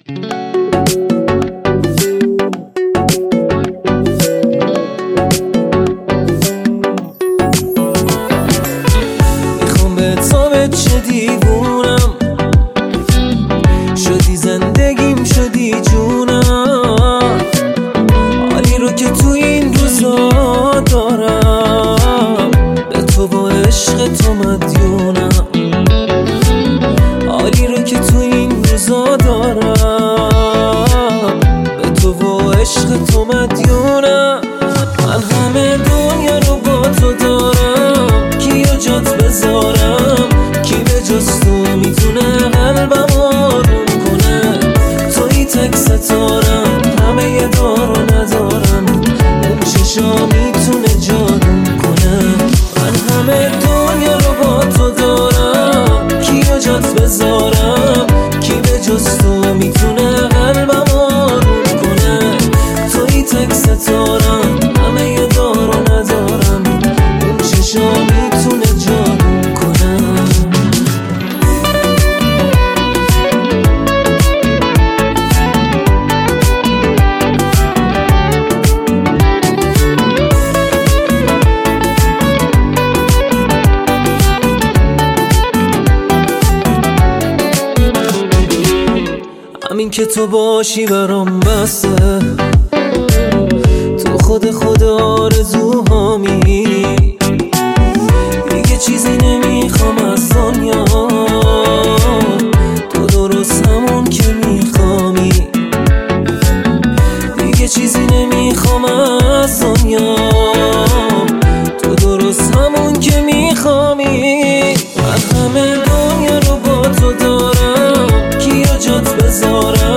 میخوام به ثابت چه دیوونم شدی، زندگیم شدی جونم. حالی رو که تو این روزا دارم به تو با عشق تو مدیونم. حالی رو که تو این روزا دارم به تو با عشق تو مدیونم. من همه دنیا رو با تو دارم، کیو جات بذارم؟ کی به جز تو میتونه قلبم آروم کنه؟ توی تک ستارم، همه یه دار و ندارم، اون چشا میتونه جادوم کنه. من همه دنیا رو با تو دارم، کیو جات بذارم؟ کی به جز تو میتونه قلبم آروم کنه؟ توی تک ستارم، همه یه دار و ندارم، اون چشا میتونه جادوم کنه. همین که تو باشی برام بسه، تو خود آرزوهامی، دیگه چیزی نمیخوام از دنیا، تو درست همون که میخوامی. دیگه چیزی نمیخوام از دنیا، تو درست همون که میخوامی. من همه دنیا رو با تو دارم، کیو جات بذارم؟